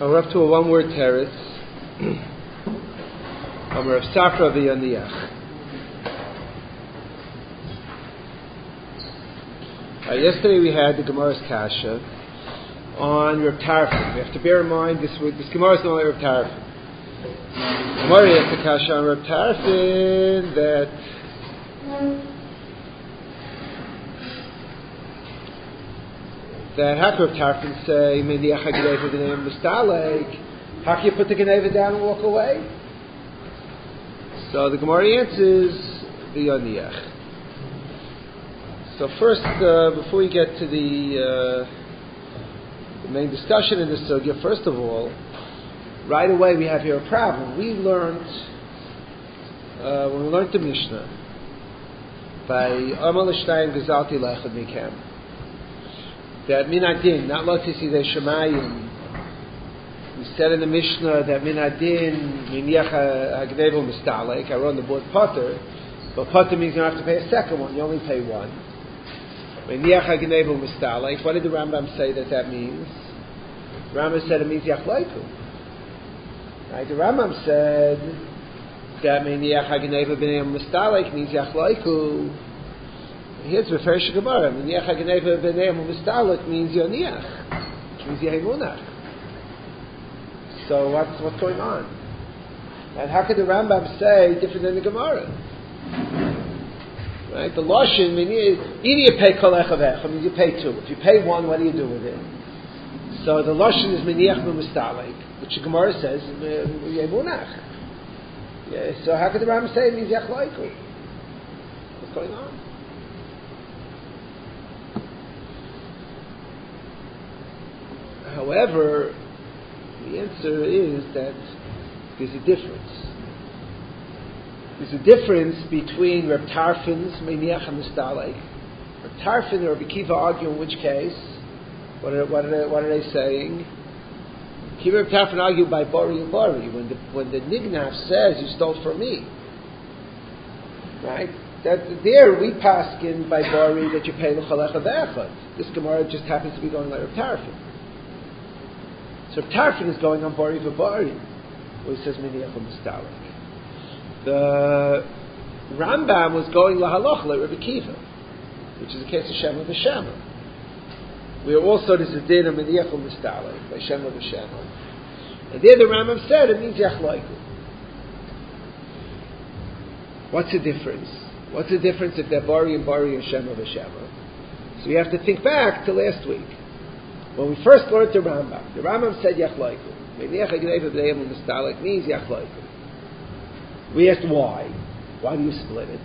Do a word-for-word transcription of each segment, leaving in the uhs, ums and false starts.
We're up to a one-word terrace. We're of Safra v'Yoniach. Uh, yesterday we had the Gemara's Kasha on Reb Tarfon. We have to bear in mind this this Gemara is not like Reb Tarfon. Gemara has the Kasha on Reb Tarfon that that how can Reb Tarfon say Meniach HaGeneva B'nei Mistalek? How can you put the Geneva down and walk away? So the Gemara answers the Yoniach. So first, uh, before we get to the, uh, the main discussion in this sugya, first of all, right away we have here a problem. We learned, uh, when we learned the Mishnah, by Amal Shtayim Gezalti Lechad Mikem, that Min Adin, not Lotisi De Shemayim, we said in the Mishnah that Min Adin, Miniach HaGnevel Mistalek, I wrote on the board Potter, but Potter means you don't have to pay a second one, you only pay one. Miniach HaGnevel Mistalek, what did the Rambam say that that means? The Rambam said it means Yachlaiku. Right? The Rambam said that Miniach HaGnevel Mistalek means Yachlaiku. Here's the Refresh Gemara. Miniach HaGeneva B'nei Mistalek means Yoniach, which means Yehimunach. So what's what's going on? And how could the Rambam say different than the Gemara? Right? The Lashon, either you pay Kol Echav means you pay two. If you pay one, what do you do with it? So the Lashon is Miniach Mistalek, which the Gemara says Yehimunach. Yeah, so how could the Rambam say it means Yachlaiku? What's going on? However, the answer is that there's a difference. There's a difference between Reb Tarfon's Meniach HaMistalek. Reb Tarfon and Reb Akiva argue in which case. What are, what are, what are they saying? Akiva and Reb Tarfon argue by Bari and Bari. When the, when the Nignaf says, you stole from me. Right? That there we paskin by Bari that you pay the L'chalecha V'echad. This Gemara just happens to be going like Reb Tarfon. So Tarfon is going on Bari V'Bari, where he says Miniach HaMistalek. The Rambam was going Lahaloch like Rebbe Kiva, which is the case of Shema V'Shema. Where also there's a din of Miniach HaMistalek by Shema V'Shema. And there the Rambam said it means Yachlaiku. What's the difference? What's the difference if they're Bari and Bari and Shema V'Shema? So we have to think back to last week. When we first learned the Rambam, the Rambam said Yachlaiku. Meniach HaGeneva B'nei Mistalek means Yachlaiku. We asked why. Why do you split it?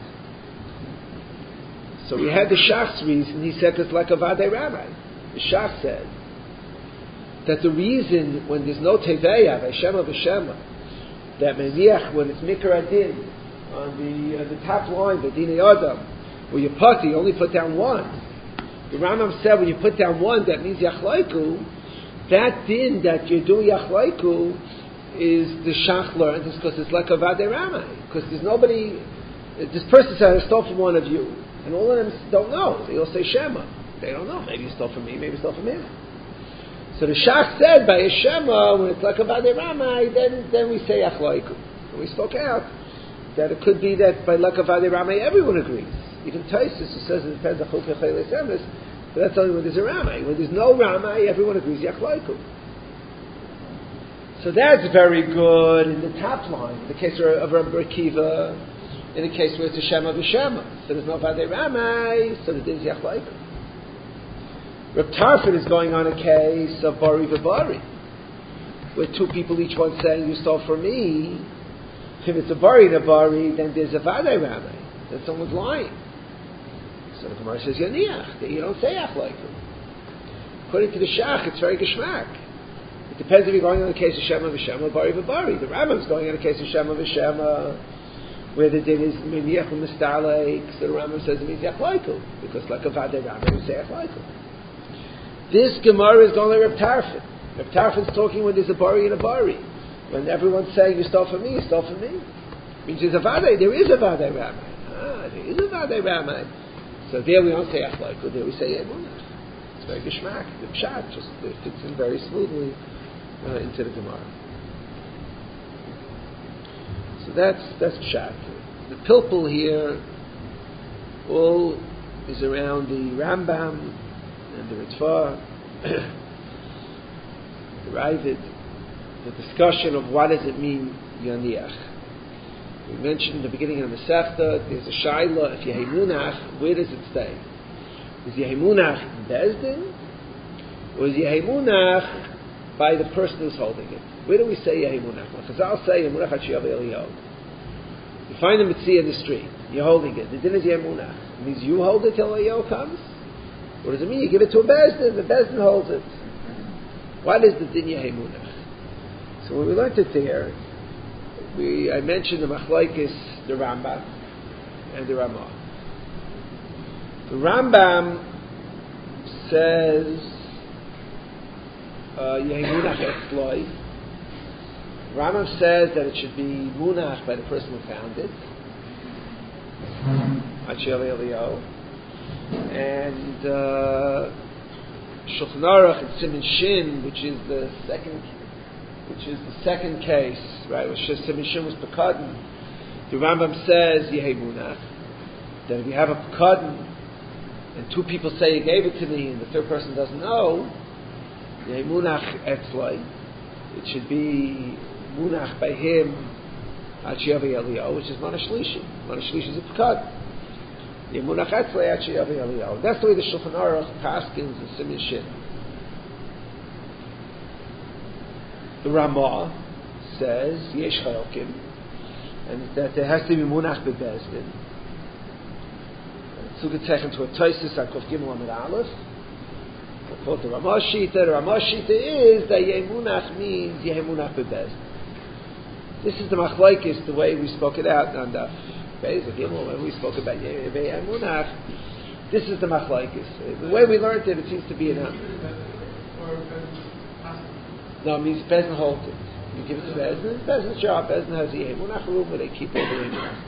So we had the Shach's reason. He said it's like a Vadei Ramai. The Shach said that the reason when there's no Teveya by Shema V'Shema, that Meniach, when it's Mikra Adin, on the uh, the top line, the Dinei Adam, where you put, you only put down one. The Rambam said when you put down one, that means Yachlaiku. That din that you do Yachlaiku is the Shach learns because it's like a Vadei Ramai. Because there's nobody, this person said, I stole from one of you. And all of them don't know. They all say Shema. They don't know. Maybe you stole from me, maybe you stole from him. So the Shach said by a Shema, when it's like a Vadei Ramai, then, then we say Yachlaiku. And we spoke out that it could be that by like a Vadei Ramai everyone agrees. Even Taisus, who says it depends on Chukei Chayles Emes, but that's only when there's a Ramai. When there's no Ramai, everyone agrees Yachlaiku. So that's very good in the top line. In the case of Rabbi Akiva, in the case where it's a Shema V'Shema, so there's no Vadei Ramai, so the din is Yachlaiku. Reb Tarfon is going on a case of Bari V'Bari, where two people, each one saying, you stole from me. If it's a Bari and a Bari, then there's a Vadei Ramai. Then someone's lying. So the Gemara says Yoniach, that you don't say Yachlaiku. According to the Shach, it's very geschmack. It depends if you're going on the case of Shema V'Shema, Bari V'Bari. The Rambam's going on the case of Shema V'Shema, where the din is Miniach HaMistalek. So the Rambam says it means Yachlaiku, because like a Vadei Ramai, we say Yachlaiku. This Gemara is going like Reb Tarfon. Reb Tarfon's talking when there's a Bari and a Bari. When everyone's saying you stole from me, you stole from me. It means there's a Vadei, there is a Vadei Ramai. Ah, there is a Vadei Ramai. So there we don't say Yachlaiku, there we say Yemunach. It's very geschmack. The pshat just it fits in very smoothly uh, into the Gemara. So that's that's pshat. The pilpul here all is around the Rambam and the Ritva, the Ravid, the discussion of what does it mean Yaniach. We mentioned in the beginning of the Masechta, there's a Shaila, if Yehimunach, where does it stay? Is Yehimunach in Bezdin, or is Yehimunach by the person who's holding it? Where do we say Yehimunach? Chazal say Yehimunach HaShiyav Eliyahu. You find a Mitzvah in the street, you're holding it, the din is Yehimunach. It means you hold it till Eliyahu comes? Or does it mean you give it to a Bezdin, the Bezdin holds it? What is the din Yehimunach? So when we learned it there, we, I mentioned the Machlaikis, the Rambam, and the Ramah. The Rambam says Yehimunach Etzloi. Rambam says that it should be Munach by the person who found it, Achel Eliyahu, and uh, Shulchan Aruch and Siman Shin, which is the second. Which is the second case, right? Which is Siman Shin was Pekadon. The Rambam says Yehimunach that if you have a Pekadon and two people say you gave it to me and the third person doesn't know, Yehimunach Etzlai. It should be Munach by him Achiyavi Eliyahu, which is Mana Shlishi. Mana Shlishi is a Pekadon. Yehimunach Etzlai Achiyavi Eliyahu. That's the way the Shulchan Aruch paskins the Siman Shin. The Ramah says Yesh Chalkim, and that there has to be Munach bebezdin. Zugetzeichen to a Tosis on Kof Gimel Amid Aleph. Called the Ramah Shita. The Ramah Shita is that Yemunach means Yemunach bebezdin. This is the Machlaikis, the way we spoke it out on the Beis Gimel when we spoke about Yemunach. This is the Machlaikis. The way we learned it, it seems to be in a. No, it means Bezdin holds it. You give it to Bezdin, Bezdin's job. Bezdin has the Yemunach room where they keep all the Yemunach.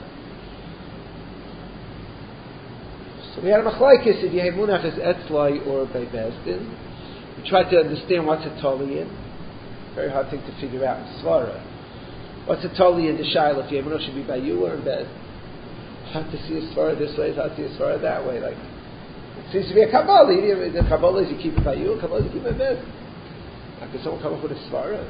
So we had a Machlaikis if Yemunach is Etzlai or by Bezdin. We tried to understand what's a Toli in. Very hard thing to figure out in Svara. What's a Toli in the Shaila if Yemunach should be by you or in Bezdin? Hard to see a Svara this way, it's hard to see a Svara that way. Like, it seems to be a Kabbalah. The Kabbalah is you keep it by you, the Kabbalah is you keep it by Bezdin. How could someone come up with a svara?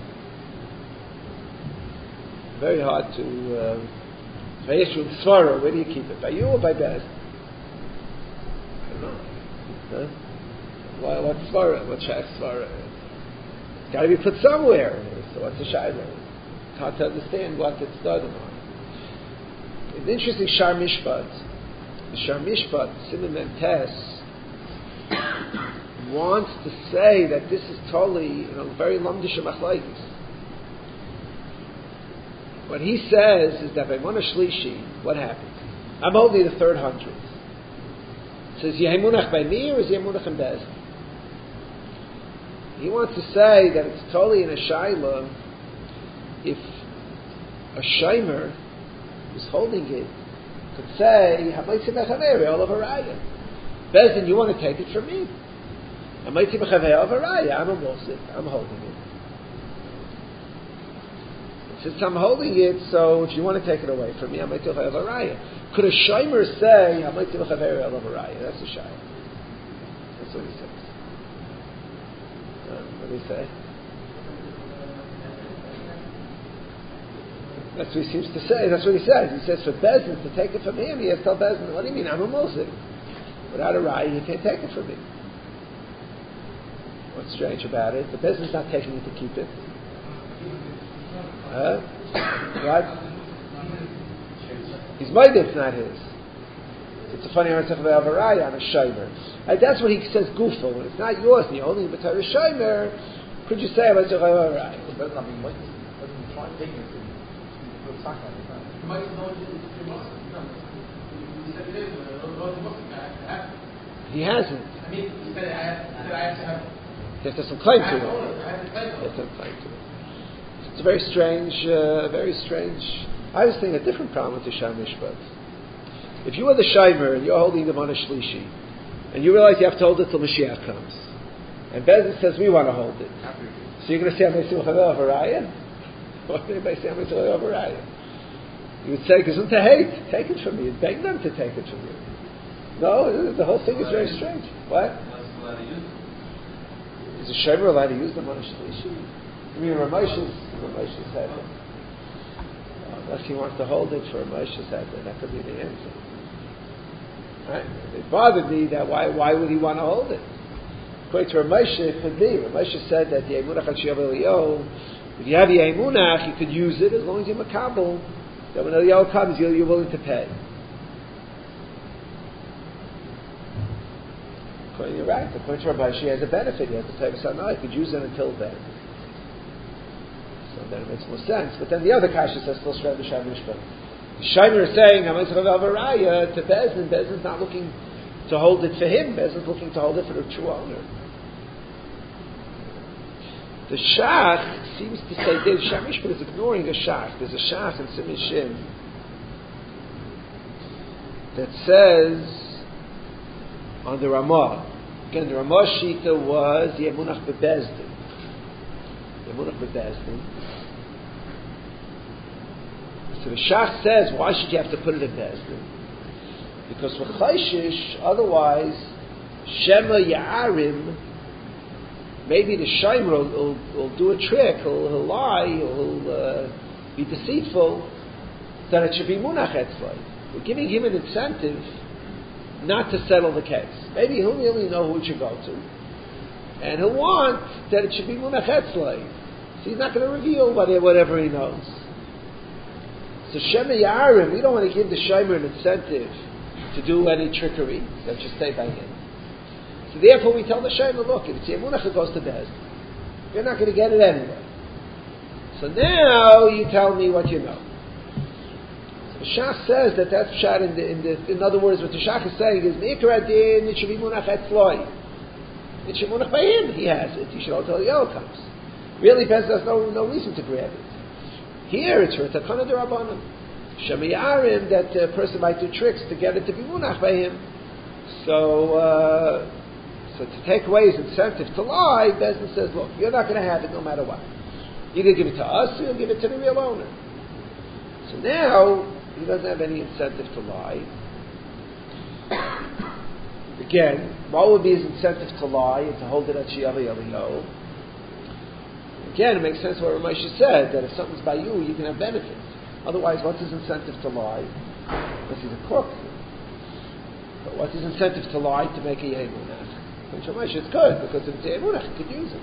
Very hard to. If I ask you svara, where do you keep it? By you or by Bez? I don't know. Huh? Why? What svara? What shayach svara? It's got to be put somewhere. So what's the shayach? It's hard to understand what it's started on. It's interesting. Shar Mishpat. The Shar Mishpat, Siman Mentes, wants to say that this is totally, you know, very lamdish machlaikis. What he says is that by Mana Shlishi, what happens? I'm only the third hundred. It says Yehimunach by me or is Yehimunach in Bezdin? He wants to say that it's totally in a shaila if a shaymer who's holding it could say Hamaitzi Mechaveri all of a raya. Bezdin, you want to take it from me? I'm a Mosif. I'm holding it. Since I'm holding it, so if you want to take it away from me, I'm a Raya. Could a Shimer say, I'm a Raya? That's a Shimer. That's what he says. Um, what do he say? That's what he seems to say. That's what he says. He says for Bezdin to take it from him, he has to tell Bezdin, what do you mean? I'm a Mosif. Without a Raya, you can't take it from me. What's strange about it? The Bezdin's not taking it to keep it. Huh? What? He's made it, it's not his. It's a funny answer about Avaraya on a Shomer. Right, that's what he says Gufa. When it's not yours and you're holding it with a Shomer, could you say about your Avaraya? It doesn't mean what doesn't try and take it. He hasn't. I mean, he said I have to have. He has some claim to it. He has some claim to it. It's a very strange, uh, very strange. I was thinking a different problem with the Shar Mishpat. If you are the Shimer and you're holding the Mana Shlishi, and you realize you have to hold it till Mashiach comes, and Bezdin says we want to hold it, So you're going to say Amay Simcha over Raya? What do they say Amay Simcha over Raya? You would say, "Gesund to hate, take it from me." You'd beg them to take it from you. No, the whole thing is very strange. What? Is a shomer allowed to use the Mona Shlishi? I mean, Ramosha's Ramosha's head. Unless he wants to hold it for Ramosha's head, that could be the answer. Right? It bothered me that why why would he want to hold it? According to Ramosha, it could be. Ramosha said that the Emunach Hachiyav Eliyahu, if you have the Emunach, you could use it as long as you're makabel. That when Eliyahu comes, you're, you're willing to pay. According, you're right. According to Rabbi, she has a benefit. He has to pay for no, he could use it until then. So then it makes more sense. But then the other kasha says still shred the Shem Mishpat. The Shaimer is saying, I'm going to have a raya to Bezdin. Bezdin's not looking to hold it for him. Bezdin's looking to hold it for the true owner. The Shach seems to say the Shem Mishpat is ignoring a Shach. There's a Shach in Siman Shin that says on the Ramah. Again, the Ramah Shita was the Emunach Bebezdin. The Emunach Bebezdin. So the Shach says, why should you have to put it in Bezdin? Because for Chayshish, otherwise, Shema Ya'arim, maybe the Shaimer will, will, will do a trick, he'll, he'll lie, he'll uh, be deceitful, that it should be Munach Etzlai. We're giving him an incentive not to settle the case. Maybe he'll really know who it should go to. And he'll want that it should be Munach Etzlai. So he's not going to reveal whatever he knows. So Shema Ya'arim, we don't want to give the Shaimer an incentive to do any trickery. That should stay by him. So therefore we tell the Shaimer, look, if it's Yemunach, it goes to Bez. You're not going to get it anyway. So now you tell me what you know. So the Shach says that that's shot in the, in the, in other words, what the Shach is saying is, Me'ikar Adin, it should be Munach Etzloi. It should be Munach by him, he has it. He should all tell Yel comes. Really, Bez has no, no reason to grab it. Here it's for Takana D'Rabbanan. Shema Ya'arim, that a uh, person might do tricks to get it to be Munach by him. So, uh, So to take away his incentive to lie, Bezdin says, look, you're not going to have it no matter what. You're going to give it to us, or you'll give it to the real owner. So now, he doesn't have any incentive to lie. Again, what would be his incentive to lie and to hold it at Shi'ali Eliyahu? Again, it makes sense what Ramosha said, that if something's by you, you can have benefit. Otherwise, what's his incentive to lie? Because he's a cook. But what's his incentive to lie? To make a Yemunach. It's good, because if it's Emunach, you could use it.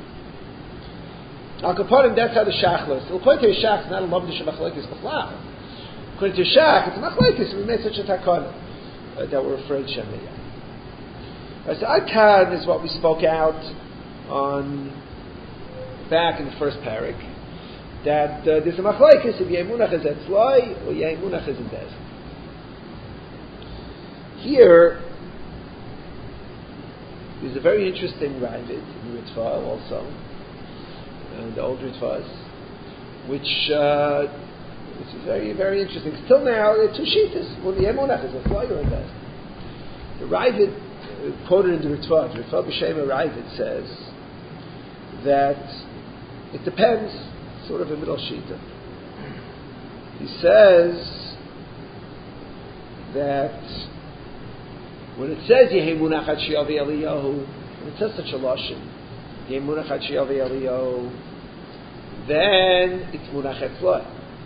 Al Kaponim, that's how the Shach lists. According to the Shach, it's not a Mabdish of Machlekes B'chlal. According to the Shach, it's a Machlekes, we made such a takon uh, that we're afraid Shemiyah. Right, so Adkan is what we spoke out on back in the first parak, that uh, there's a Machlekes if Yemunach is Etzloi or Yemunach is in Bez. Here, there's a very interesting Ravid in the Ritva also, and the old Ritvas, which uh, which is very, very interesting. Still now, there are two shittas. Well, the Emunach is a fly or a best. The Ravid, uh, quoted in the Ritva, the Ritva B'Shem Ravid says that it depends, sort of a middle shitta. He says that when it says Yemunach Ad Shi'avi Eliyahu, when it says such a lashon, Yemunach Ad Shi'avi Eliyahu, then it's Munach Etzloi.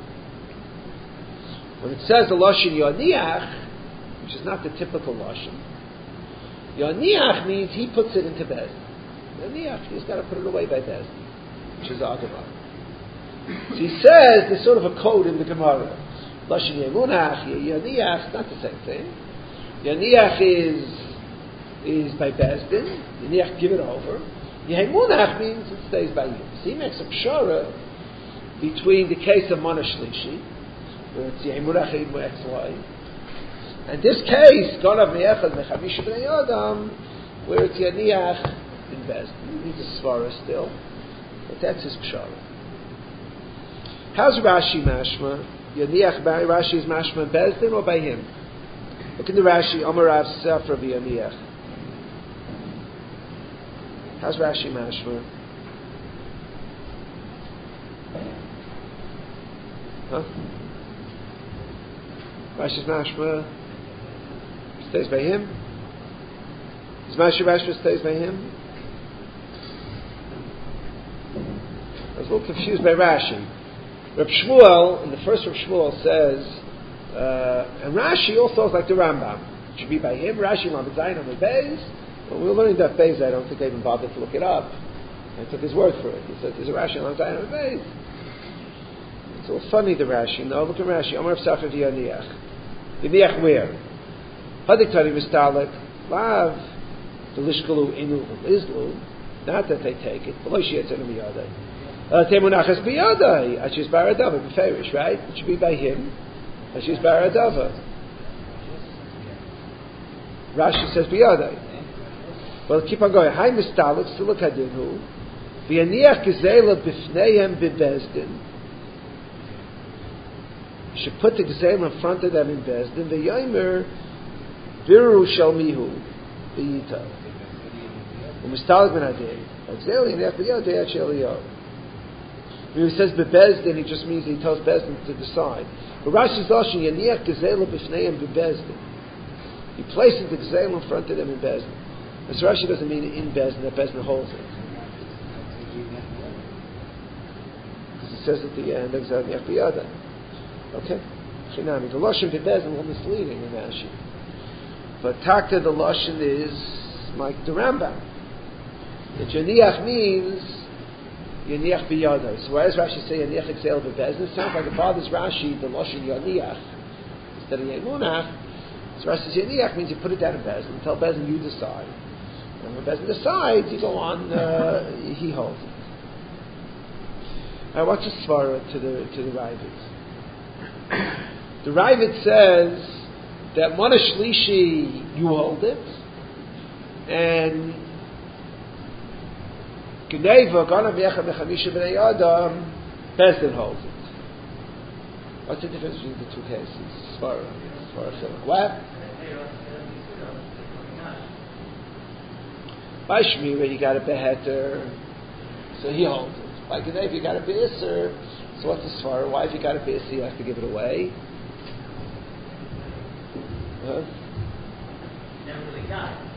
When it says the lashon Yoniach, which is not the typical lashon, Yoniach means he puts it into Bez. Yoniach, he's got to put it away by Bez, which is Agavah. So he says there's sort of a code in the Gemara. Lashon Yemunach, Yoniach, it's not the same thing. Yaniach is is by Bezdin. Yaniach, give it over. Yemunach means it stays by you. So he makes a pshara between the case of Mana Shlishi, where it's Yemunach Etzloi, and this case, Ganav Me'echad Mechamish B'nei Adam, where it's Yaniach in Bezdin. He's a svara still, but that's his pshara. How's Rashi mashma? Yaniach by Rashi is mashma Bezdin or by him? Look in the Rashi, Amarav Sefer B'Yaniach. How's Rashi mashma? Huh? Rashi's mashma stays by him. His Rashi mashma stays by him. I was a little confused by Rashi. Reb Shmuel, in the first Reb Shmuel says, uh, and Rashi also is like the Rambam. It should be by him. Rashi Lamed Zayin on the Beis. When we were learning that Beis, I don't think I even bothered to look it up. I took his word for it. He said, there's a Rashi Lamed Zayin on the Beis. It's a little funny, the Rashi. No, look at Rashi. Amar Safra V'Yaniach. Yaniach where? Hadik Tari Mistalek. Lav. The Lishkalu Inu Izlu. Not that they take it. Below Shietzer Miyadai. Temunachas biyadai, Ashis Baradava, Beferish, right? It should be by him. Ashis Baradava. Rashi says biyadai. Well, keep on going. Hai mistalik, still kadinu. V'yaniach gezela b'fneihem b'bezdin. You should put the gezela in front of them in bezdin. V'yomer biru shalmihu b'yita. U'mistalik ben adei. Gezela yaniach b'yadei acheliyahu. When he says bebezdin, he just means he tells bezdin to decide. But Rashi's lashon yaniach gezela b'fneihem b'bezdin. He places the gezela in front of them in bezdin. This Rashi doesn't mean in bezdin that bezdin holds it. Because it says at the end gezela yaniach b'yadai. Okay, chinami. The lashon bebezdin is misleading in Rashi. But takta the lashon is like the Rambam. That yaniach means Yaniach biyadai. So why does Rashi say Yaniach exhale bebezdin? It sounds like it bothers Rashi, the Lashon Yaniach, instead of Yemunach. So Rashi says Yaniach means you put it down in bezdin, tell bezdin you decide. And when bezdin decides, you go on, uh, he holds it. Now what's the svara to the to the Ravid? The Ravid says that Mana Shlishi, you hold it, and Gneva, Ganav Yecha Mechamisha B'nei Adam, Bezdin holds it. What's the difference between the two cases? Svara, Svara Chiluk. What? By Shmira, you got a Beheter, so he holds it. By Gneva, you got a Be'isr, so what's the Svara? Why, if you got a Be'isr, you have to give it away? Huh? Never really got it.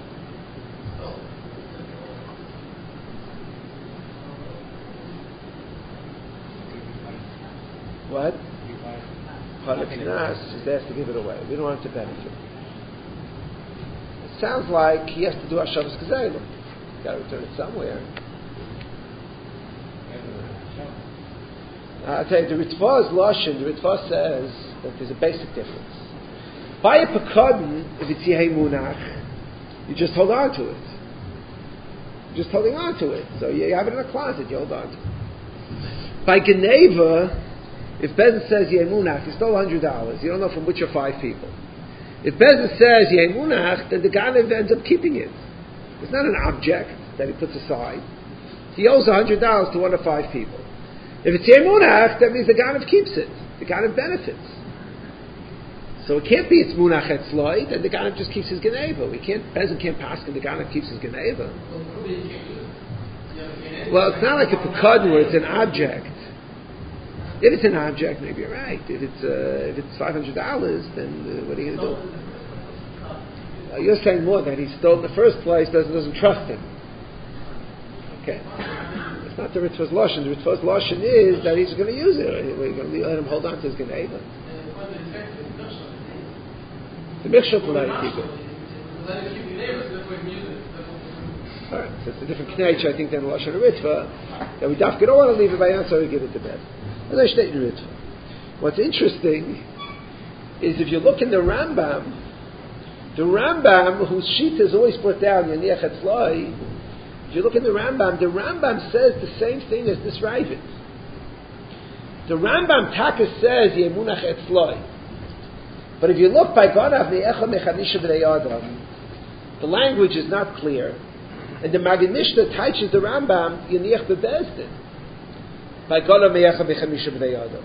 What? Knas is asked to give it away. We don't want it to benefit. It sounds like he has to do Hashavas Gezelim. He's got to return it somewhere. Uh, I'll tell you, the Ritva's Lashon, the Ritva says that there's a basic difference. By a Pekadon, if it's Yehei Munach, you just hold on to it. You're just holding on to it. So you have it in a closet, you hold on to it. By Geneva, if Bezdin says Yemunach, you stole one hundred dollars. You don't know from which of five people. If Bezdin says Yemunach, then the Ganav ends up keeping it. It's not an object that he puts aside. He owes one hundred dollars to one of five people. If it's Yemunach, that means the Ganav keeps it. The Ganav benefits. So it can't be it's Munach Etzloi, then the Ganav just keeps his Geneva. We can't, Bezdin can't pass and the Ganav keeps his Geneva. Well, it's not like a Pekadon where it's an object. If it's an object, maybe you're right. If it's uh, if it's five hundred dollars, then uh, what are you going to do? Uh, you're saying more that he stole in the first place. Doesn't doesn't trust him. Okay, it's not the Ritva's lashon. The Ritva's lashon is that he's going to use it. We're going to let him hold on to his geneva. The mikshel to let him keep it. All right, so it's a different knech, I think, than the lashon of Ritva. That we dafka don't want to leave it by answer. We give it to bed. What's interesting is if you look in the Rambam, the Rambam, whose sheet is always put down, Yaniach Etzloi, if you look in the Rambam, the Rambam says the same thing as this Ravid. The Rambam Taka says Yemunach Etzloi. But if you look by Ganav Ne'echa Mechamisha B'nei Adam, the language is not clear. And the Magen Mishnah teaches the Rambam Yaniach Bebezdin. By Ganav Ne'echa Mechamisha B'nei Adam.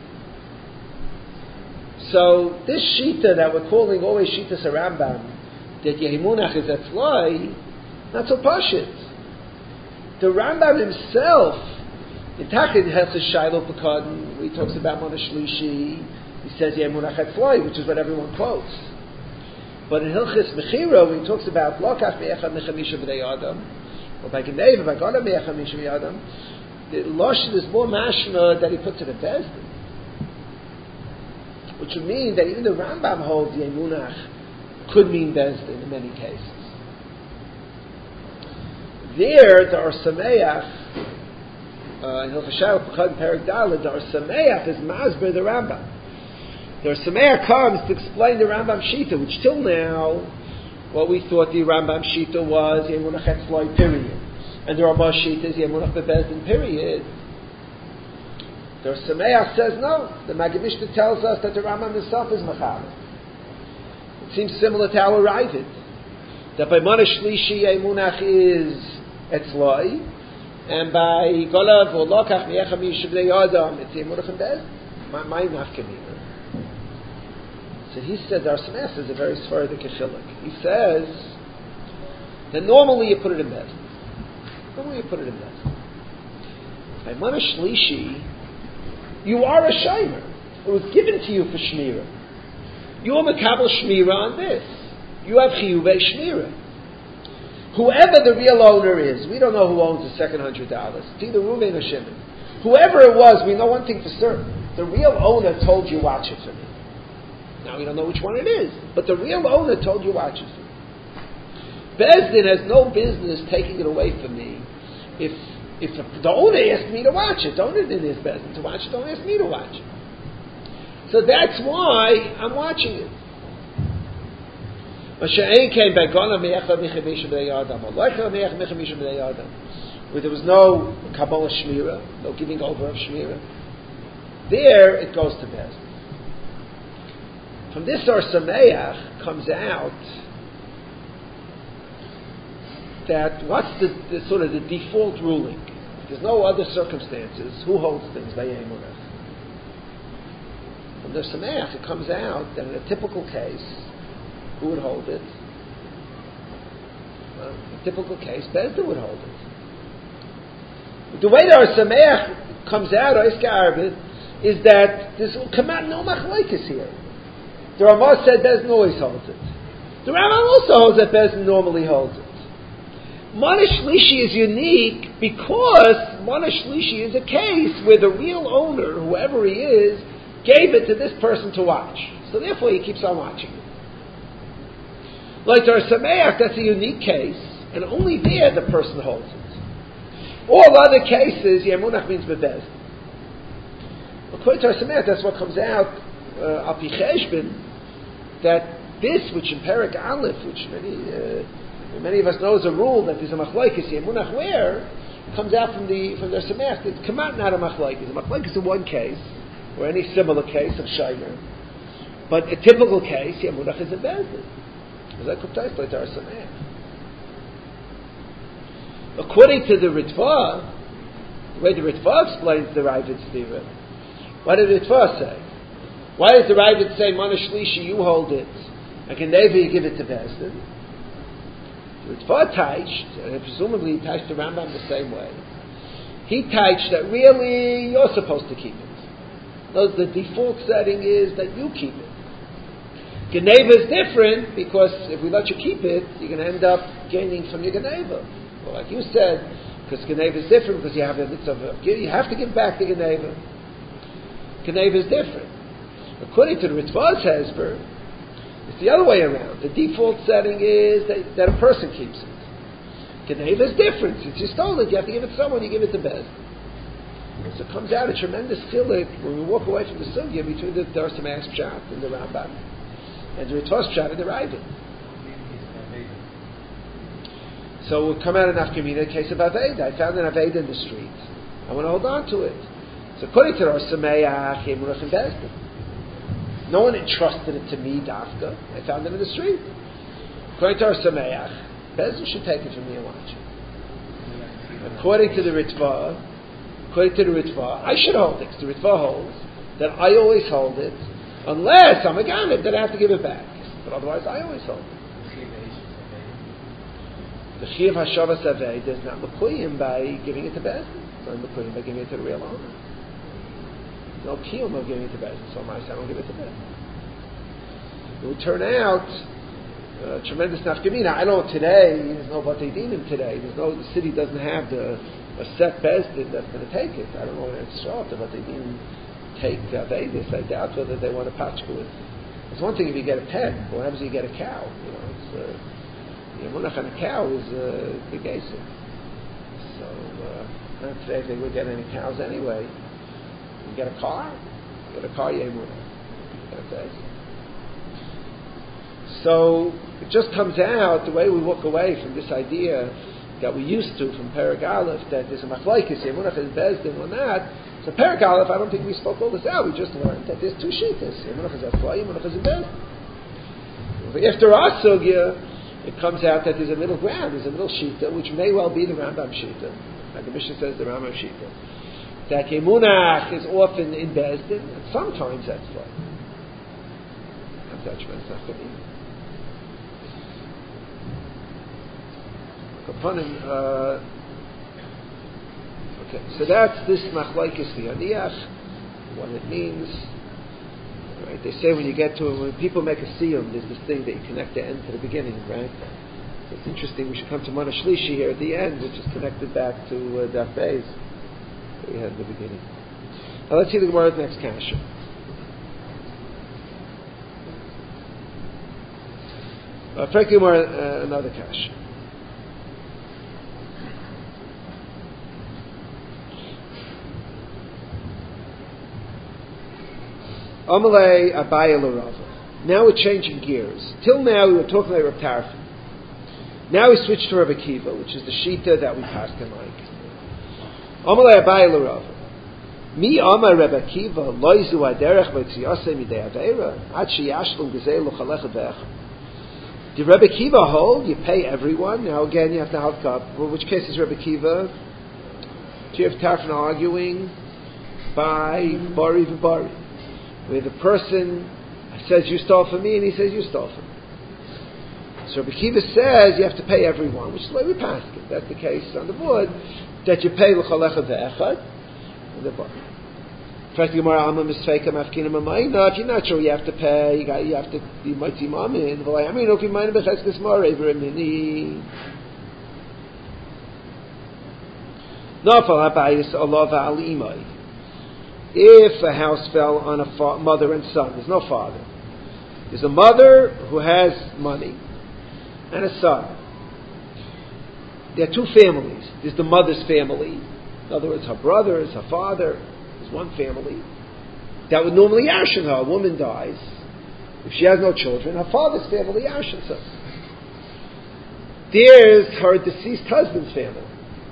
So this Shita that we're calling always Shitas Rambam, that Yemunach is Etzloi, not so pashit. The Rambam himself, in Takin has a Shiloh Pekadon, where he talks about Mona Shlishi, he says Yemunach Etzloi, which is what everyone quotes. But in Hilchis Mechira, when he talks about Lokach Me'echad Mechamisha B'nei Adam, or by Geneva, by Gana Me'echad Mechamisha B'nei Adam, the Lashon is more mashma that he puts it in Bezdin. Which would mean that even the Rambam holds Yemunach could mean Bezdin in many cases. There, the Or Sameach, uh, in Hilchis Shaul Pechad Perek Daled, the Or Sameach is Masber the Rambam. The Or Sameach comes to explain the Rambam Shita, which till now, what we thought the Rambam Shita was Yemunach Etzloi, period. And the Ramah Shita is Yemunach Bebezdin, period. The Or Sameach says no. The Maggid Mishnah tells us that the Rambam himself is Mechaber. It seems similar to our Ravid. That by Mona Shlishi Yemunach is Etzloi, and by Golav or Lokach Me'echad Mechamisha B'nei Adam it's Yemunach and Bezdin. My nafkamina. So he said, our Sameach is a very Sfaradic Chilik. He says that normally you put it in Bezdin. Normally you put it in Bezdin. By Mona Shlishi, you are a Shaimer. It was given to you for Shmira. You are Makabel Shmira on this. You have Chiyuvei Shmira. Whoever the real owner is, we don't know who owns the second hundred dollars. It's either Reuven or Shimon. Whoever it was, we know one thing for certain. The real owner told you, watch it for me. Now we don't know which one it is, but the real owner told you, watch it for me. Bezdin has no business taking it away from me if if the owner asked me to watch it. The owner didn't ask Bezdin to watch it, don't ask me to watch it. So that's why I'm watching it. Where there was no Kabbalah Shmira, no giving over of Shmira, there it goes to Bezdin. From this Or Sameach comes out that what's the, the sort of the default ruling? If there's no other circumstances, who holds things by Yemunach? From the Or Sameach it comes out that in a typical case, who would hold it? Well, in a typical case, Bezdin would hold it. But the way the Or Sameach comes out, Oiska Arbit, is that there's no machlokes here. The Ramah said Bezdin always holds it. The Rambam also holds that Bezdin normally holds it. Mona Shlishi is unique because Mona Shlishi is a case where the real owner, whoever he is, gave it to this person to watch. So therefore he keeps on watching it. Like the Or Sameach, that's a unique case, and only there the person holds it. All other cases, Yemunach means Bebezdin. According to Or Sameach, that's what comes out Al Pi Cheshbon, that this, which in Perek Aleph, which many uh, many of us know is a rule that there's a machlokes Yemunach where, comes out from the from the Or Sameach. It's come out not a machlokes. A machlokes in one case, or any similar case of Shaimer, but a typical case, Yemunach is a Bezdin. According to the Ritva, the way the Ritva explains the Ravid Stira, what did the Ritva say? Why does the Ravid say, Mona Shlishi, you hold it, and Geneva, you give it to Bezdin? The Ritva teached, and presumably he teached the Rambam the same way. He teached that really you're supposed to keep it. No, the default setting is that you keep it. Geneva is different because if we let you keep it, you're going to end up gaining from your Geneva. Well, like you said, because Geneva is different because you have a mitzvah. You have to give back the Geneva. Geneva is different. According to the Ritva's Hezber, it's the other way around. The default setting is that, that a person keeps it. Geneva is different. Since you stole it, you have to give it to someone, you give it to Bezdin. So it comes out a tremendous chilik when we walk away from the sugya between the Or Sameach's pshat and the Rambam, and the Ritva's pshat and the Ravid. So we'll come out in Nafkamina, case of Aveda. I found an Aveda in the street. I want to hold on to it. So according to the Or Sameach, Yemunach and Bezdin. No one entrusted it to me, Dafka. I found it in the street. According to Or Sameach, Bezdin should take it from me and watch it. According to the Ritva, according to the Ritva, I should hold it, because the Ritva holds that I always hold it, unless I'm a ganib, then I have to give it back. But otherwise, I always hold it. The Chiyav Hashavas Aved is not Mekuyim by giving it to Bezdin. It's not Mekuyim by giving it to the real owner. no kiyum of giving it to Bezdin, so my son will give it to Bezdin. It would turn out uh, tremendous nafkamina. I know today there's no batei dinim today. There's no the city doesn't have the a set Bezdin that's going to take it. I don't know when it's short, but they didn't take uh, Vegas. I doubt whether they want to patchko it. It's one thing if you get a pet. What happens if you get a cow? You know, it's uh, the monach on a cow is uh, the geser. So uh, not today if they would get any cows anyway. You get a car. You get a car, yemunah. That's it. So it just comes out the way we walk away from this idea that we used to from Perek Aleph that there's a machlokes yemunah is bezdin or not. So Perek Aleph, I don't think we spoke all this out. We just learned that there's two shittas. Yemunah is aflay, yemunah is bezdin. After our sugya, it comes out that there's a middle ground. There's a middle shita, which may well be the Rambam shita. Like the Mishnah says, the Rambam shita. That yemunah is often in bezdin, and sometimes that's fly. That's judgment. That's not Uh, okay, so that's this machlokes v'yaniach, what it means. Right? They say when you get to it, when people make a siyum, there's this thing that you connect the end to the beginning, right? So it's interesting. We should come to Mana Shlishi here at the end, which is connected back to uh, Daf Beis that we had at the beginning. Now let's see the Gemara's next kasha. Uh, frankly, more uh, another kasha. Amalei Abaye L'Rava. Now we're changing gears. Till now we were talking about Reb Tarfon. Now we switch to Rebbe Kiva, which is the shita that we passed in like. Amalei Abaye L'Rava. Mi Amar Rebbe Kiva loizu aderech v'tziyasei midei aveira ad sheyashlum gezei l'chalecha ve'echa. Did Rebbe Kiva hold? You pay everyone. Now again, you have to have cup. Well, which case is Rebbe Kiva? Do you have Tarfon arguing by bari v'bari, where the person says you stole from me and he says you stole from me. So Rebbe Kiva says you have to pay everyone, which is the way we pass it. That's the case on the board, that you pay l'chalecha ve'echad. If you're not sure you have to pay, you, got, you have to be mighty mamin. If a house fell on a fa- mother and son, there's no father. There's a mother who has money and a son. There are two families. There's the mother's family. In other words, her brothers, her father. There's one family. That would normally yarshin her. A woman dies. If she has no children, her father's family yarshins her. There's her deceased husband's family,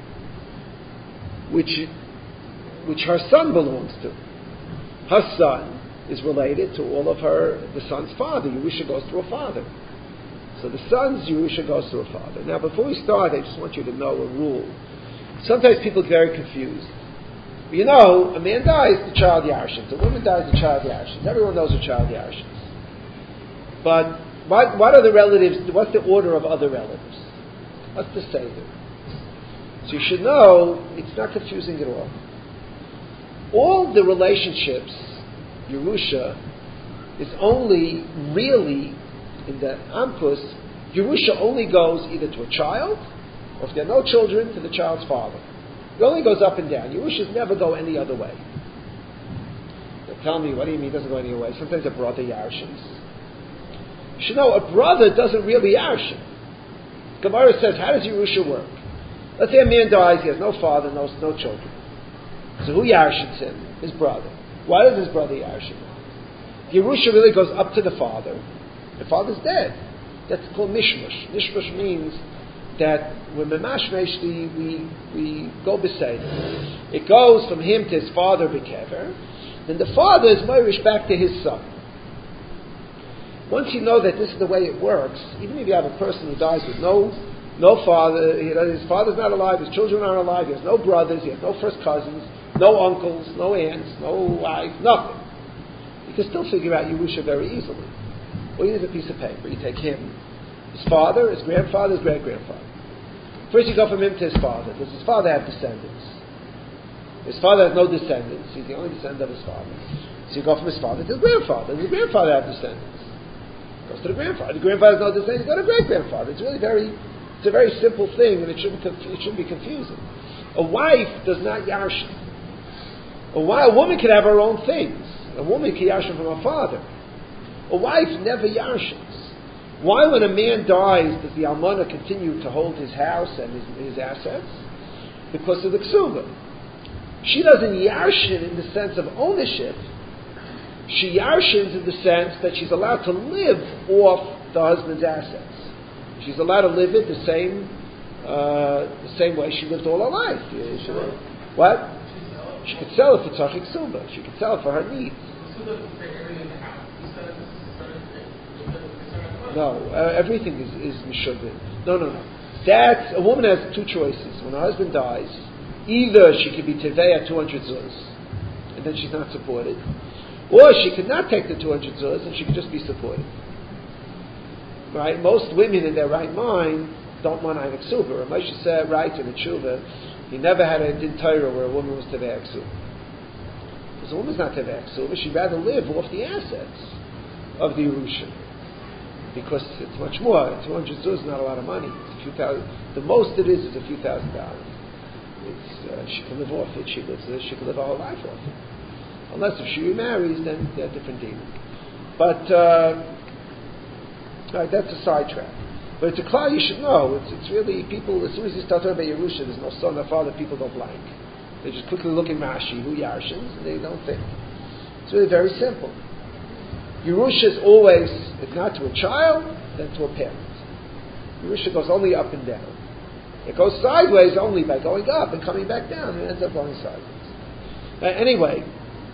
which which her son belongs to. Her son is related to all of her, the son's father. Yerusha goes through a father. So the son's Yerusha goes through a father. Now, before we start, I just want you to know a rule. Sometimes people get very confused. You know, a man dies, the child yarshins. A woman dies, the child yarshins. Everyone knows a child yarshins. But what, what are the relatives, what's the order of other relatives? What's the seder? So you should know, it's not confusing at all. All the relationships, Yerusha, is only really, in the Ampus, Yerusha only goes either to a child, or if there are no children, to the child's father. It only goes up and down. Yerushas never go any other way. They tell me, what do you mean it doesn't go any other way? Sometimes a brother yarshins. You should know, a brother doesn't really yarshin. Gemara says, how does Yerusha work? Let's say a man dies, he has no father, no, no children. So who yarshins him? His brother. Why does his brother yarshin him? Yerusha really goes up to the father. The father's dead. That's called mishmush. Mishmush means that when memashmesh, we, we, we go beside him. It goes from him to his father, bekever. Then the father is moirish back to his son. Once you know that this is the way it works, even if you have a person who dies with no no father, you know, his father's not alive, his children aren't alive, he has no brothers, he has no first cousins, no uncles, no aunts, no wife, nothing. You can still figure out Yerusha very easily. All you need is a piece of paper. You take him, his father, his grandfather, his great-grandfather. First you go from him to his father. Does his father have descendants? His father has no descendants. He's the only descendant of his father. So you go from his father to his grandfather. Does his grandfather have descendants? Goes to the grandfather. The grandfather has no descendants. You go to great grandfather. It's really very, it's a very simple thing, and it shouldn't, it shouldn't be confusing. A wife does not yarshin. A, wife, a woman can have her own things. A woman can yarshin from her father. A wife never yarshins. Why, when a man dies, does the almana continue to hold his house and his, his assets? Because of the ksuba. She doesn't yarshin in the sense of ownership. She yarshins in the sense that she's allowed to live off the husband's assets. She's allowed to live it the same uh, the same way she lived all her life. She, what? She could sell it for tzachik suba. She could sell it for her needs. No, uh, everything is, is mishubin. No, no, no. That's, a woman has two choices. When her husband dies, either she could be teveya two hundred zuz, and then she's not supported, or she could not take the two hundred zuz and she could just be supported. Right? Most women in their right mind don't want an ksuba. Moshe said right in the tshuva, he never had a din Torah where a woman was teveya ksuba. Because a woman's not teveya ksuba, she'd rather live off the assets of the Yerusha. Because it's much more. two hundred zuz is not a lot of money. It's a few thousand. The most it is is a few thousand dollars. It's, uh, she can live off it. She lives. Uh, she can live her whole life off it. Unless if she remarries, then they're different deal. But uh, right, that's a sidetrack. But it's a cloud you should know. It's, it's really people. As soon as you start talking about Yerusha, there's no son or father. People go blank. They just quickly look at Rashi, who Yarshins, and they don't think. It's really very simple. Yerusha is always, if not to a child, then to a parent. Yerusha goes only up and down. It goes sideways only by going up and coming back down. It ends up going sideways. Uh, anyway,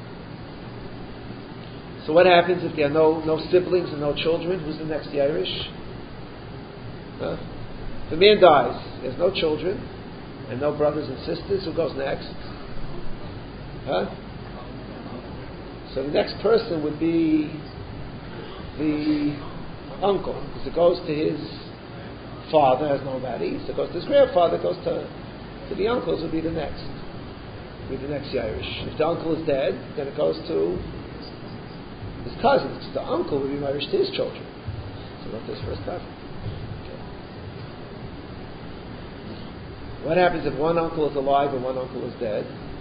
so what happens if there are no, no siblings and no children? Who's the next Irish? Huh? If a man dies, he has no children and no brothers and sisters. Who goes next? Huh? So the next person would be the uncle, because it goes to his father, has nobody, so it goes to his grandfather, it goes to, to the uncles, would be the next, would be the next Irish. If the uncle is dead, then it goes to his cousins, because the uncle would be Irish to his children. So not his first cousin. Okay. What happens if one uncle is alive and one uncle is dead?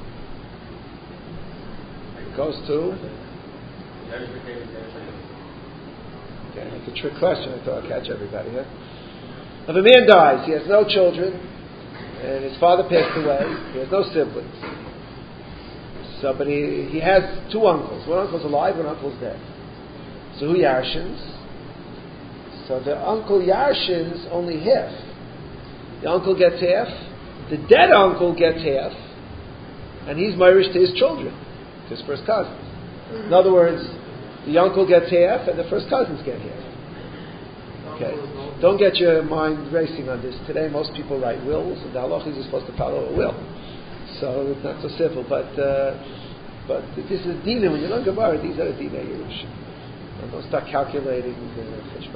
It goes to... Okay, that's a trick question. I thought I'd catch everybody. Huh? If a man dies, he has no children, and his father passed away. He has no siblings. So, but he, he has two uncles. One uncle's alive, one uncle's dead. So who yarshins? So the uncle yarshins only half. The uncle gets half. The dead uncle gets half, and he's married to his children, to his first cousins. In other words, the uncle gets half, and the first cousins get half. Okay, don't get your mind racing on this. Today, most people write wills, and the halachas are supposed to follow a will, so it's not so simple. But uh, but this is dina. When you learn Gemara, these are the dina Yerusha. And don't start calculating the fish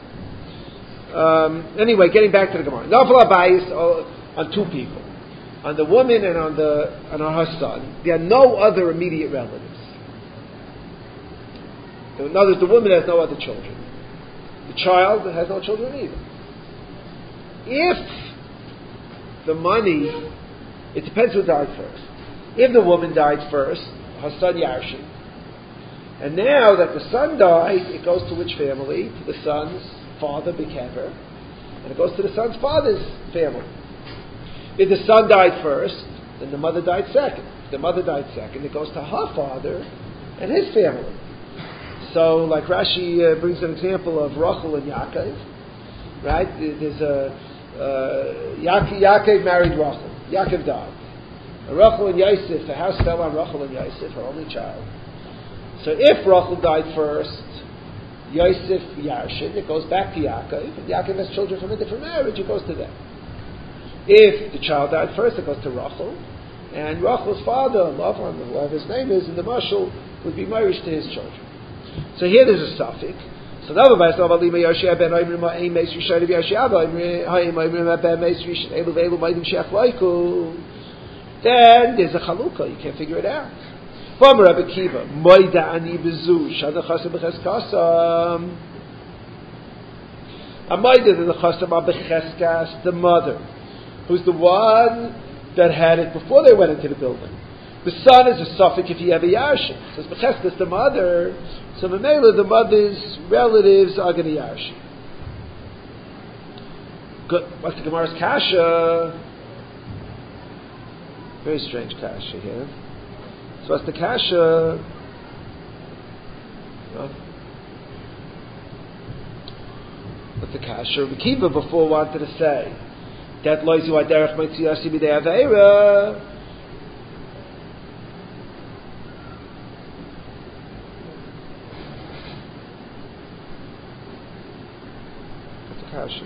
um, Anyway, getting back to the Gemara. Nafal abayis on two people, on the woman and on the and on her son. There are no other immediate relatives. In other words, the woman has no other children. The child has no children either. If the money, it depends who died first. If the woman died first, her son Yarshin, and now that the son died, it goes to which family? To the son's father, Bekever, and it goes to the son's father's family. If the son died first, then the mother died second. If the mother died second, it goes to her father and his family. So, like Rashi uh, brings an example of Rachel and Yaakov, right? There's a uh, Yaakov, Yaakov married Rachel. Yaakov died. And Rachel and Yosef, the house fell on Rachel and Yosef, her only child. So, if Rachel died first, Yosef Yarshin, it goes back to Yaakov. If Yaakov has children from a different marriage, it goes to them. If the child died first, it goes to Rachel, and Rachel's father, Lavan, whatever his name is, in the mashal, would be married to his children. So here there's a suffix. So now by so Lima Yoshia ben Oimrim Aim Meis Rishayim Yoshia Oimrim Haim Oimrim Ben Meis Rish Elu Velu Maidim Shech Laiku. then there's a chalukah. You can't figure it out. From Rabbi Kiva, moida ani bezu shadachasa b'cheskasam. A moida the chasam b'cheskas, the mother, who's the one that had it before they went into the building. The son is a suffix if you have a yarshin. So it's b'cheskas the mother. So Mamela, the mother's relatives are going to yarshin. Good. What's the Gemara's kasha? Very strange kasha here. So what's the kasha? Well, what's the kasha? Rabbi Kiva before wanted to say that loizu aderech mitziyasi b'dei aveira. What's the kasha?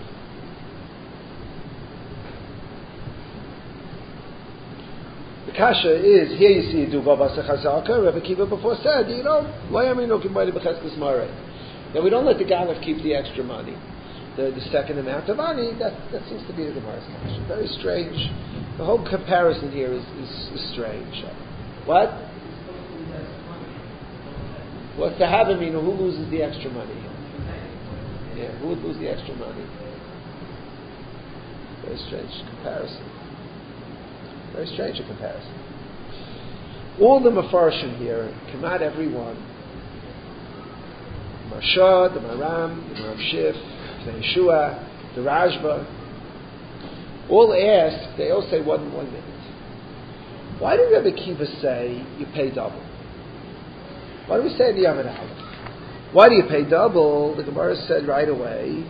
The kasha is, here you see Duga Basa Chazaka, Rabbi Kiva before said, you know, why am I no Kimbali B'cheskas Mare? Now we don't let the Galef keep the extra money, the, the second amount of money, that, that seems to be the Gemara's kasha. Very strange. The whole comparison here is, is, is strange. What? What's the Havamina? Who loses the extra money? Yeah, who would lose the extra money? Very strange comparison. Very strange a comparison. All the Mefarshim here, come out everyone. The Marsha, the Maram, the Maram Shif, the Yeshua, the Rajba, all ask, they all say one in one minute. Why did Rabbi Kiva say you pay double? Why do we say in the Yamid Aleph? Why do you pay double? The Gemara said right away.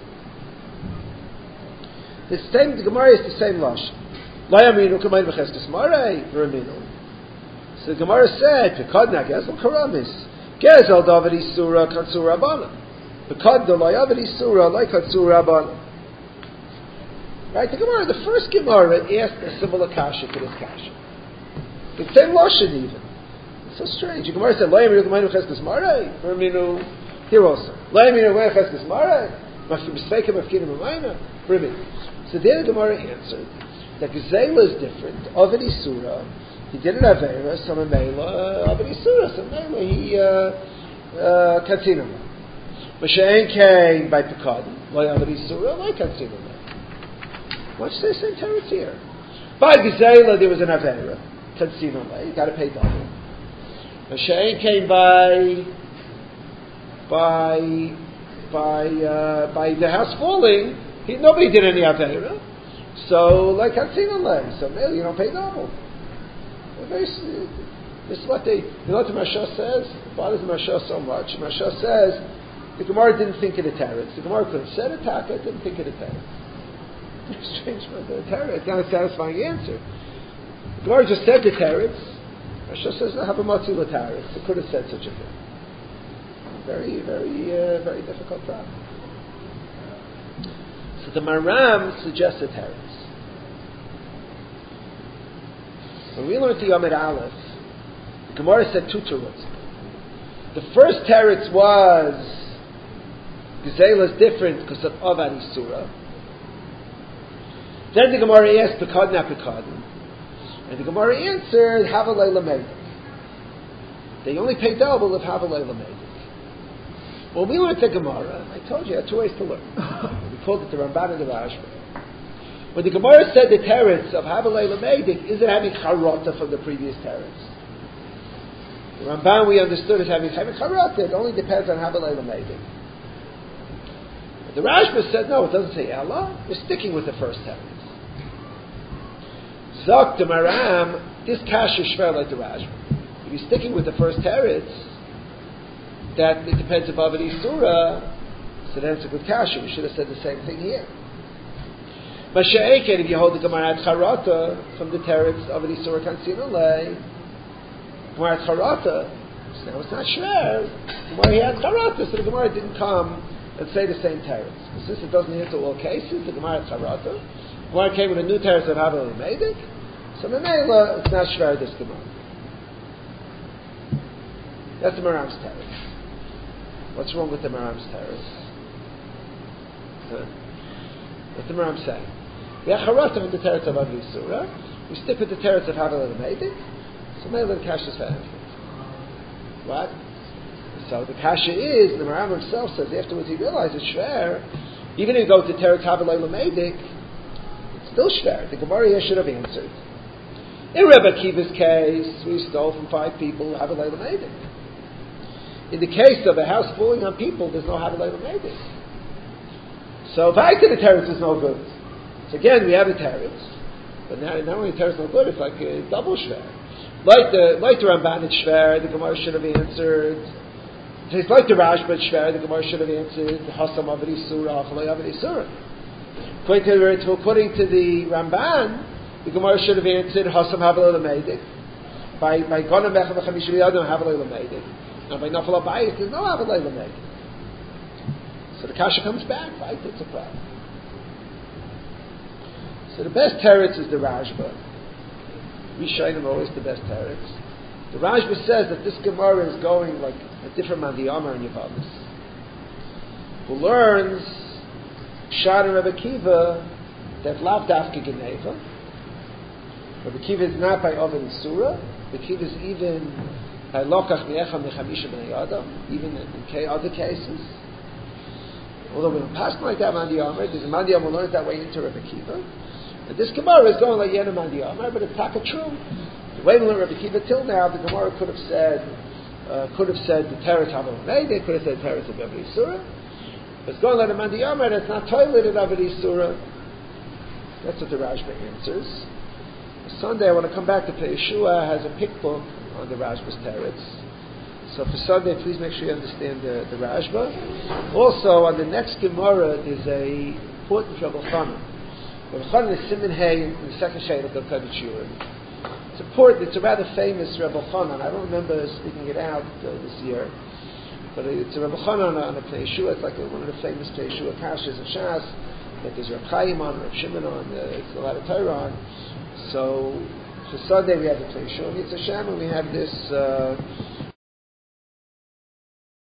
The same. The Gemara is the same lashon. So the Gemara said, "Pekadna gezel karamis, gezel David isura katsura bana, pekadna loyavid isura like katsura bana." Right? The Gemara, the first Gemara asked a similar kasha to this kasha. The same lashon even. It's so strange. The Gemara said, "Loyaminu k'maynu cheskes marei." Raminu here also. Loyaminu k'maynu cheskes marei. Mafkim b'sveikim mafkinim b'mayna. Raminu. So there the Gemara answered that Gezela is different. Ovid Isura, he did an Avera, some Amela, Ovid Isura, some Amela, he Katzinam. Mashain came by Pekadin, like Ovid Isura, like Katzinam. Why don't you say the same terms here? By Gezela there was an Avera, Katzinam, you got to pay double. Mashain came by, by, by, uh, by the house falling, he, nobody did any Avera. So, like Hatzina lay, so maybe you don't pay double. Very, this is what they, you know what the Marsha says? It bothers the Marsha so much. The Marsha says, the Gemara didn't think of the teretz. The Gemara could have said a taka, didn't think of the teretz. Very strange about the teretz. It's not a satisfying answer. The Gemara just said the teretz. Marsha says, no, have a matzi l'teretz. It could have said such a thing. Very, very, uh, very difficult problem. So the Maram suggested teretz. When we learned the Yomid Aleph, the Gemara said two terutzim. The first teretz was Gezela is different because of Avad Isura. Then the Gemara asked Pekad na Pekadin, and the Gemara answered Havalei Lameidik. They only pay double if Havalei Lameidik. When we learned the Gemara, I told you I had two ways to learn. We called it the Ramban and the Rashba. When the Gemara said the teretz of Havalei Lameidik, is it having charata from the previous teretz? The Ramban we understood as having having charata. It only depends on Havalei Lameidik. The Rashba said no, it doesn't say Ella. We're sticking with the first teretz. Zok the Maram, this kash is shver like the Rashba. If you're sticking with the first teretz, that it depends above an Isura, so then it's a good kasha. We should have said the same thing here. Masha'eken, if you hold the Gemara at Charata from the teretz of an Isura Kansina Lei, Gemara at Charata, so now it's not shver. Gemara he had Charata, so the Gemara didn't come and say the same teretz. Since it doesn't hit to all cases, the Gemara at Charata, Gemara came with a new teretz of Havel and Meidik, so Memela, it's not shver this Gemara. That's the Maram's teretz. What's wrong with the Maram's teretz? Huh? What's the Maram saying? We have Charata from the teretz of Avi Surah. We stick with the teretz of Havil Medik, so maybe the kasha is found. What? So the kasha is, the Maram himself says, afterwards he realizes shver, even if you go to teretz Havil Medik, it's still shver. The Gemara here should have answered. In Rebbe Akiva's case, we stole from five people Havil Medik. In the case of a house falling on people, there's no Havil Medik. So Vaita the teretz is no good. So again, we have a teretz. But now, not only teretz no good, it's like a double shver. Like the like the Ramban it's shver, the Gemara should have answered. It's like the Rashba it's shver, the Gemara should have answered. Hasam avadi surah, achalei avadi surah. According to, according to the Ramban, the Gemara should have answered Hasam Havil Medik. By by Gona Mecha Mechamish V'Yadam Havil Medik. And by Nafal Abayis, there's no Havil Medik. So the kasha comes back, right? It's a problem. So the best teretz is the Rashba. Rishayim are always the best teretz. The Rashba says that this Gemara is going like a different Mandiyamar in Yavamis, who learns Pshat and Rebbe Akiva that Lav Dafke Geneva. Rebbe Akiva is not by Ovid and Surah. Rebbe Akiva is even by Lokach Me'echa Mechamisha B'nei Adam, even in other cases. Although we don't pass like that Mandiyamar, there's a Mandiyamar learned that way into Rebbe Akiva. And this Gemara is going like Yena Mandiyamar, but it's taka true. The way we learn Rebbe Akiva till now, the Gemara could have said, uh, could have said the Teretz Havil Medik, could have said Teretz of Rebbe Surah. But it's going like a Mandiyamar that's not toilet in Rebbe Surah. That's what the Rashba answers. Sunday, I want to come back to Pei Yeshua has a pick book on the Rashba's Teretz. So for Sunday, please make sure you understand the, the Rashba. Also, on the next Gemara, there's a important Rebbe Chanan. Rebbe Chanan is Siman Hay in the second shade of the Kodesh Shiurim. It's important. It's a rather famous Rebbe Chanan. I don't remember speaking it out uh, this year, but it's a Rebbe Chanan on a Pnei Yeshua. It's like a, one of the famous Pnei Yeshua Kashas and Shas. That there's Reb Chaim on, Reb Shimon on. Uh, it's a lot of Torah on. So for Sunday we have the Pnei Yeshua Mitzvah Hashem, and we have this. Uh,